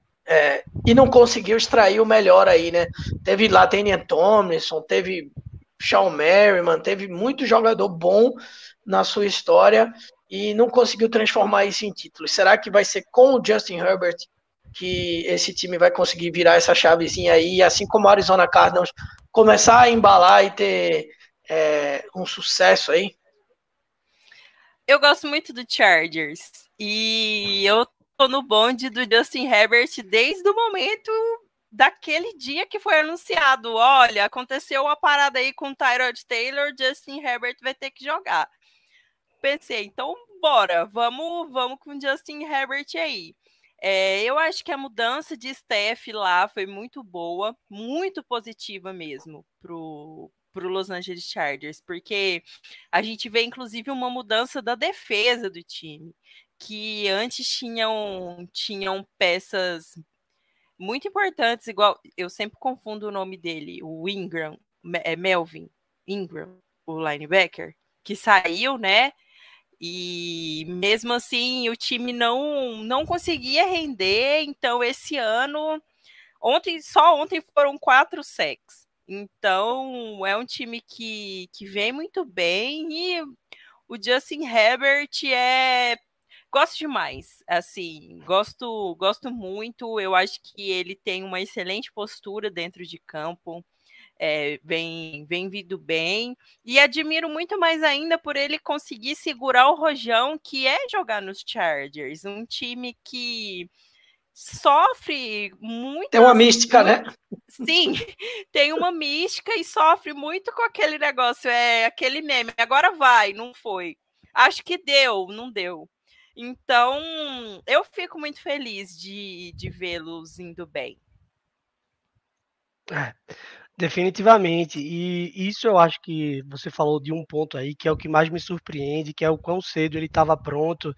e não conseguiu extrair o melhor aí, né? Teve Latainian Tomlinson, teve Sean Merriman, teve muito jogador bom na sua história e não conseguiu transformar isso em títulos. Será que vai ser com o Justin Herbert que esse time vai conseguir virar essa chavezinha aí, assim como o Arizona Cardinals começar a embalar e ter um sucesso aí? Eu gosto muito do Chargers e eu tô no bonde do Justin Herbert desde o momento daquele dia que foi anunciado. Olha, aconteceu uma parada aí com o Tyrod Taylor, Justin Herbert vai ter que jogar. Pensei, então bora, vamos com o Justin Herbert aí. Eu acho que a mudança de staff lá foi muito boa, muito positiva mesmo pro Los Angeles Chargers, porque a gente vê inclusive uma mudança da defesa do time, que antes tinham peças muito importantes, igual eu sempre confundo o nome dele, o Ingram, Melvin Ingram, o linebacker, que saiu, né? E mesmo assim o time não conseguia render, então esse ano, só ontem foram 4 sacks. Então é um time que vem muito bem e o Justin Herbert gosto demais, assim, gosto muito, eu acho que ele tem uma excelente postura dentro de campo. Vem vindo bem, e admiro muito mais ainda por ele conseguir segurar o rojão que é jogar nos Chargers, um time que sofre muito. Tem uma mística, né? Sim, tem uma mística e sofre muito com aquele negócio, aquele meme, agora vai, não foi. Acho que deu, não deu. Então, eu fico muito feliz de vê-los indo bem. Definitivamente, e isso eu acho que você falou de um ponto aí que é o que mais me surpreende, que é o quão cedo ele estava pronto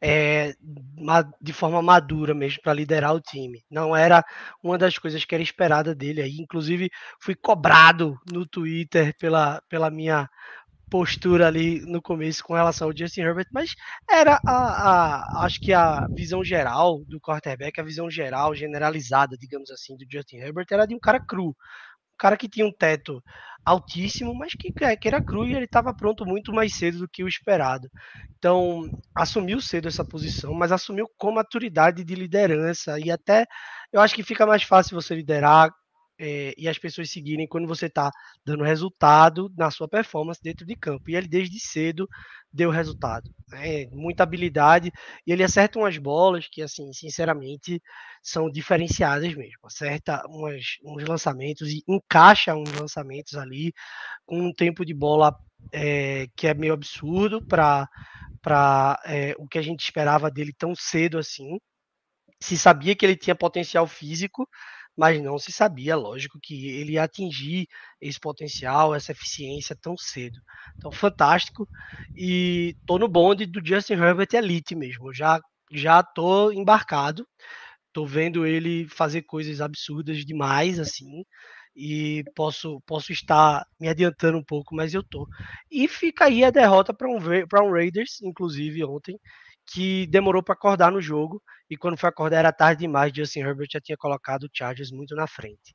de forma madura mesmo para liderar o time. Não era uma das coisas que era esperada dele aí, inclusive fui cobrado no Twitter pela minha postura ali no começo com relação ao Justin Herbert, mas era acho que a visão geral do quarterback, a visão geral, generalizada, digamos assim, do Justin Herbert era de um cara cru, cara que tinha um teto altíssimo, mas que era cru e ele estava pronto muito mais cedo do que o esperado. Então, assumiu cedo essa posição, mas assumiu com maturidade de liderança e até eu acho que fica mais fácil você liderar e as pessoas seguirem quando você está dando resultado na sua performance dentro de campo. E ele desde cedo deu resultado. Muita habilidade e ele acerta umas bolas que, assim, sinceramente, são diferenciadas mesmo. Acerta uns lançamentos e encaixa uns lançamentos ali com um tempo de bola que é meio absurdo para o que a gente esperava dele tão cedo assim. Se sabia que ele tinha potencial físico, mas não se sabia, lógico, que ele ia atingir esse potencial, essa eficiência tão cedo. Então, fantástico. E tô no bonde do Justin Herbert Elite mesmo. Já tô embarcado. Tô vendo ele fazer coisas absurdas demais, assim. E posso estar me adiantando um pouco, mas eu tô. E fica aí a derrota para um Raiders, inclusive ontem, que demorou para acordar no jogo, e quando foi acordar era tarde demais, Justin Herbert já tinha colocado o Chargers muito na frente.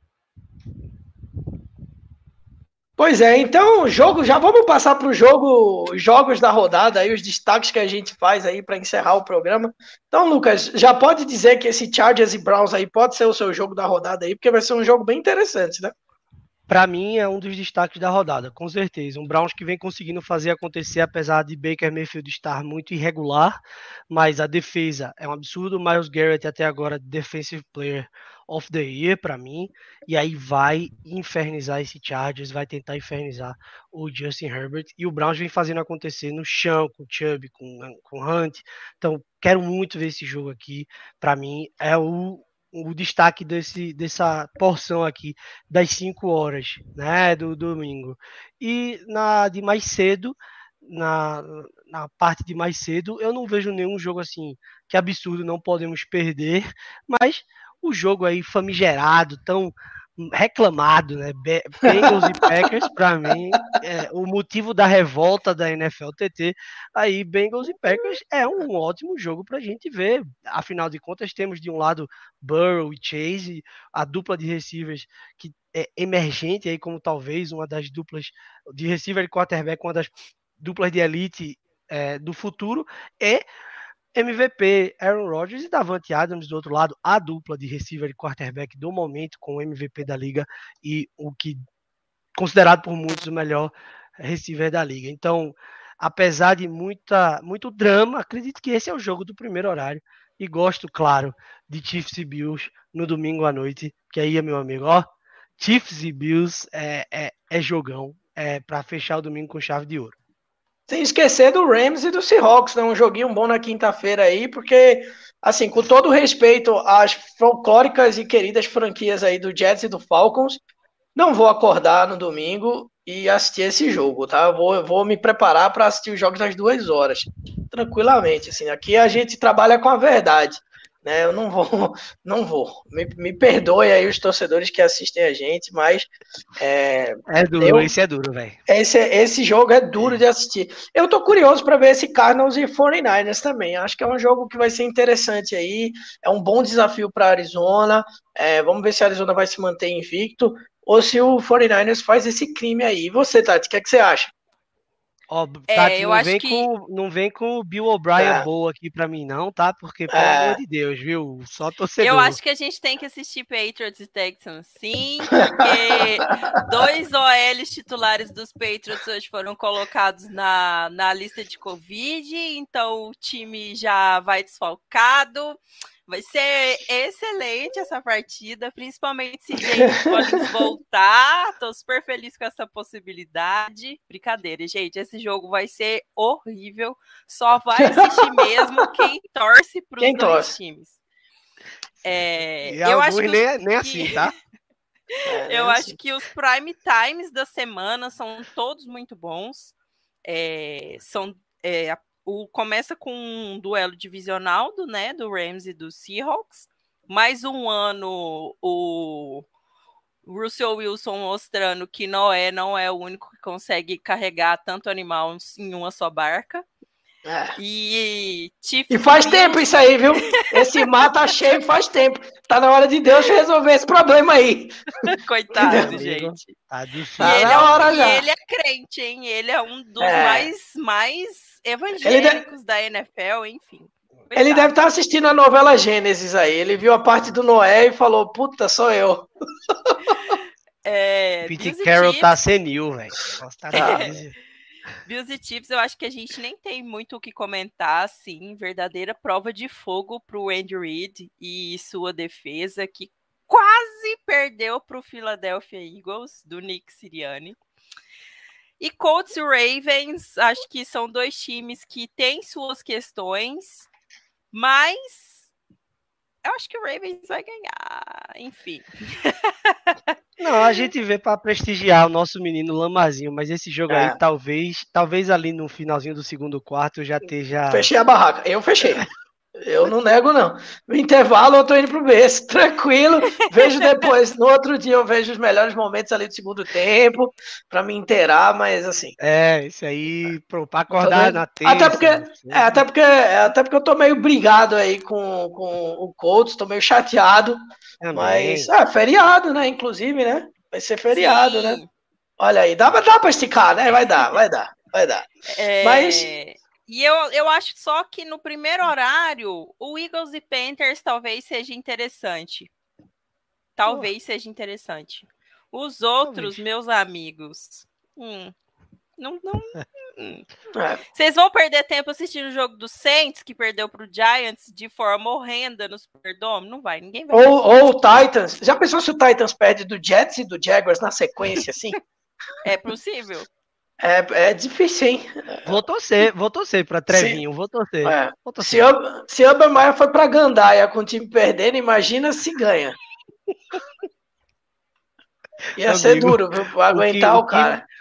Pois é, então já vamos passar para os jogos da rodada, aí os destaques que a gente faz aí para encerrar o programa. Então, Lucas, já pode dizer que esse Chargers e Browns aí pode ser o seu jogo da rodada aí, porque vai ser um jogo bem interessante, né? Para mim é um dos destaques da rodada, com certeza. Um Browns que vem conseguindo fazer acontecer, apesar de Baker Mayfield estar muito irregular, mas a defesa é um absurdo. Myles Garrett até agora Defensive Player of the Year para mim, e aí vai infernizar esse Chargers, vai tentar infernizar o Justin Herbert, e o Browns vem fazendo acontecer no chão, com o Chubb, com Hunt. Então, quero muito ver esse jogo aqui. Para mim é o destaque dessa porção aqui das 5 horas, né, do domingo. E de mais cedo, na parte de mais cedo, eu não vejo nenhum jogo assim que absurdo, não podemos perder, mas o jogo aí famigerado, tão reclamado, né? Bengals e Packers, para mim, o motivo da revolta da NFL TT, aí Bengals e Packers é um ótimo jogo para a gente ver. Afinal de contas, temos de um lado Burrow e Chase, a dupla de receivers que é emergente aí como talvez uma das duplas de receiver e quarterback, uma das duplas de elite do futuro, MVP Aaron Rodgers e Davante Adams do outro lado, a dupla de receiver e quarterback do momento com o MVP da liga e o que considerado por muitos o melhor receiver da liga. Então, apesar de muito drama, acredito que esse é o jogo do primeiro horário e gosto, claro, de Chiefs e Bills no domingo à noite, que aí, meu amigo, Chiefs e Bills é jogão, para fechar o domingo com chave de ouro. Sem esquecer do Rams e do Seahawks, né? Um joguinho bom na quinta-feira aí, porque, assim, com todo respeito às folclóricas e queridas franquias aí do Jets e do Falcons, não vou acordar no domingo e assistir esse jogo, tá? Eu vou me preparar para assistir os jogos às 2 horas, tranquilamente, assim. Aqui a gente trabalha com a verdade, né? Eu não vou. Me perdoe aí os torcedores que assistem a gente, mas esse é duro, velho. Esse jogo é duro de assistir. Eu tô curioso para ver esse Cardinals e 49ers também. Acho que é um jogo que vai ser interessante aí. É um bom desafio para Arizona. Vamos ver se a Arizona vai se manter invicto ou se o 49ers faz esse crime aí. E você, Tati, o que você acha? Tati, não vem com o Bill O'Brien boa aqui pra mim não, tá? Porque, pelo amor de Deus, viu? Só torcedor. Eu acho que a gente tem que assistir Patriots e Texans, sim, porque 2 OLs titulares dos Patriots hoje foram colocados na lista de Covid, então o time já vai desfalcado. Vai ser excelente essa partida, principalmente se James Collins voltar. Tô super feliz com essa possibilidade. Brincadeira, gente, esse jogo vai ser horrível. Só vai assistir mesmo quem torce para os dois times. Eu acho que nem assim, tá? Eu acho que os prime times da semana são todos muito bons. Começa com um duelo divisional do Rams e do Seahawks. Mais um ano o Russell Wilson mostrando que Noé não é o único que consegue carregar tanto animal em uma só barca. E faz tempo isso aí, viu? Esse mar tá cheio faz tempo. Tá na hora de Deus resolver esse problema aí. Coitado, gente. Tá difícil. E ele é crente, hein? Ele é um dos mais evangélicos da NFL, enfim. Coitado. Ele deve estar assistindo a novela Gênesis aí. Ele viu a parte do Noé e falou, puta, sou eu. Pete Carroll tá senil, velho. Bills e Chiefs, eu acho que a gente nem tem muito o que comentar, assim, verdadeira prova de fogo pro Andy Reid e sua defesa, que quase perdeu pro Philadelphia Eagles, do Nick Sirianni. E Colts e Ravens, acho que são 2 times que têm suas questões, mas eu acho que o Ravens vai ganhar, enfim. Não, a gente vê para prestigiar o nosso menino Lamarzinho, mas esse jogo aí talvez ali no finalzinho do segundo quarto eu já esteja... Fechei a barraca, eu fechei. Eu não nego, não. No intervalo eu tô indo pro berço, tranquilo. Vejo depois, no outro dia eu vejo os melhores momentos ali do segundo tempo, para me inteirar, mas assim... isso aí, pra acordar na terça. Até porque eu tô meio brigado aí com o Colts, tô meio chateado. Mas, feriado, né? Inclusive, né? Vai ser feriado, sim, né? Olha aí, dá pra esticar, né? Vai dar. Mas... E eu acho só que no primeiro horário, o Eagles e Panthers talvez seja interessante. Seja interessante. Os outros, meus amigos, não. Vocês vão perder tempo assistindo o jogo do Saints, que perdeu pro Giants de forma horrenda no Superdome? Não vai, ninguém vai. Ou o Titans. Já pensou se o Titans perde do Jets e do Jaguars na sequência, assim? É possível. É difícil, hein? Vou torcer pra Trevinho, vou torcer. Se Urban Meyer foi pra Gandaia com o time perdendo, imagina se ganha. Ia ser duro, viu? Pra aguentar o cara.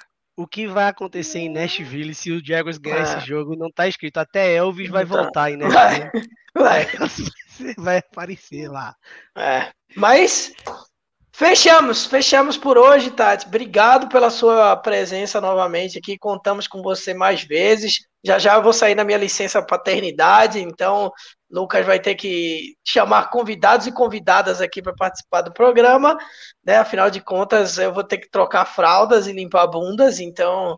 o que vai acontecer em Nashville se o Jaguars ganhar esse jogo não tá escrito. Até Elvis vai voltar em Nashville. Vai aparecer lá. Mas fechamos por hoje, Tati. Obrigado pela sua presença novamente aqui. Contamos com você mais vezes. Já eu vou sair na minha licença paternidade, então Lucas vai ter que chamar convidados e convidadas aqui para participar do programa, né? Afinal de contas, eu vou ter que trocar fraldas e limpar bundas, então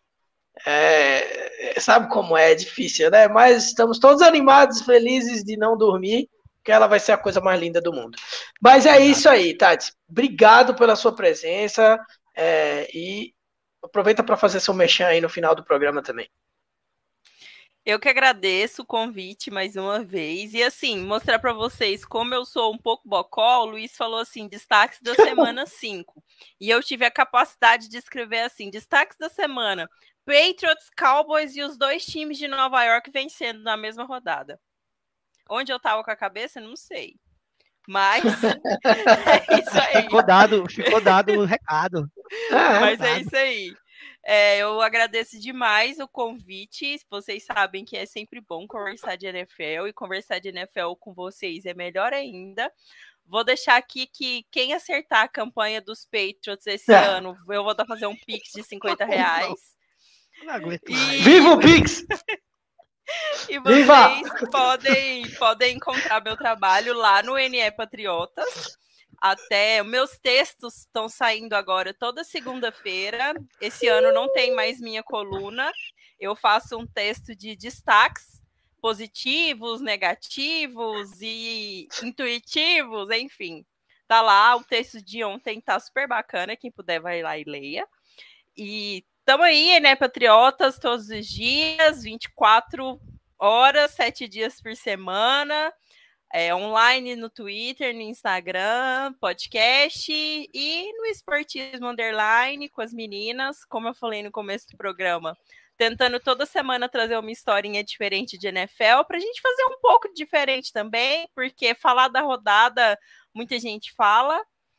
sabe como é difícil, né? Mas estamos todos animados, felizes de não dormir, porque ela vai ser a coisa mais linda do mundo. Mas é isso aí, Tati. Obrigado pela sua presença e aproveita para fazer seu merchan aí no final do programa também. Eu que agradeço o convite mais uma vez. E assim, mostrar para vocês como eu sou um pouco bocó, o Luiz falou assim, destaques da semana 5. E eu tive a capacidade de escrever assim, destaques da semana, Patriots, Cowboys e os 2 times de Nova York vencendo na mesma rodada. Onde eu tava com a cabeça, não sei. Mas é isso aí. Ficou dado o recado. Mas é isso aí. Eu agradeço demais o convite. Vocês sabem que é sempre bom conversar de NFL, e conversar de NFL com vocês é melhor ainda. Vou deixar aqui que quem acertar a campanha dos Patriots esse ano, eu vou fazer um Pix de R$50. Não aguento Viva o Pix! E vocês podem encontrar meu trabalho lá no NE Patriotas. Até meus textos estão saindo agora toda segunda-feira. Esse ano não tem mais minha coluna. Eu faço um texto de destaques positivos, negativos e intuitivos, enfim. Tá lá, o texto de ontem tá super bacana, quem puder vai lá e leia. E estamos aí, né, Patriotas, todos os dias, 24 horas, 7 dias por semana. Online no Twitter, no Instagram, podcast e no Esportismo Underline com as meninas, como eu falei no começo do programa, tentando toda semana trazer uma historinha diferente de NFL, para a gente fazer um pouco diferente também, porque falar da rodada, muita gente fala,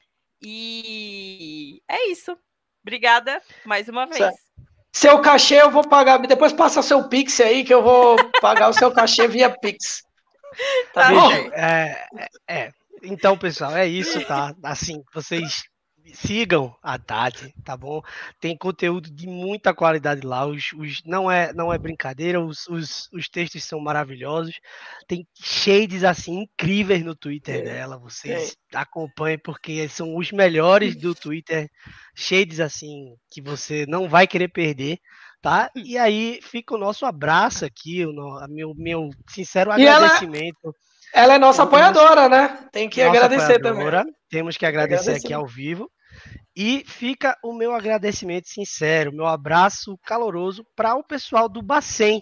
e é isso. Obrigada mais uma vez. Certo. Seu cachê eu vou pagar, depois passa seu Pix aí, que eu vou pagar o seu cachê via Pix. Tá bom? Então, pessoal, é isso, tá? Assim, vocês sigam a Tati, tá bom? Tem conteúdo de muita qualidade lá, não é brincadeira, os textos são maravilhosos, tem shades assim incríveis no Twitter dela, vocês acompanhem porque são os melhores do Twitter, shades assim que você não vai querer perder. Tá? E aí fica o nosso abraço aqui, meu sincero agradecimento. Ela é nossa apoiadora, né? Tem que agradecer também. Temos que agradecer aqui ao vivo. E fica o meu agradecimento sincero, meu abraço caloroso para o pessoal do Bacen,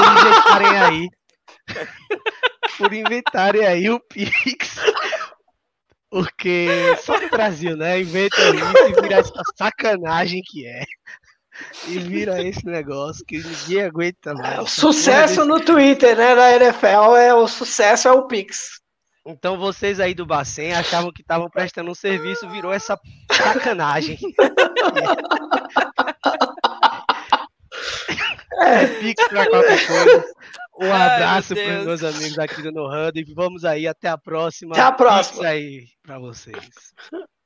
por inventarem aí o Pix. Porque só no Brasil, né? Inventam isso e vira essa sacanagem que é. E vira esse negócio que ninguém aguenta mais. O sucesso no Twitter, né, da NFL, o sucesso é o Pix. Então vocês aí do Bacen achavam que estavam prestando um serviço, virou essa sacanagem. Pix pra qualquer coisa. Um abraço para os meus amigos aqui do No Huddle e vamos aí, até a próxima. Até a próxima. Pix aí pra vocês.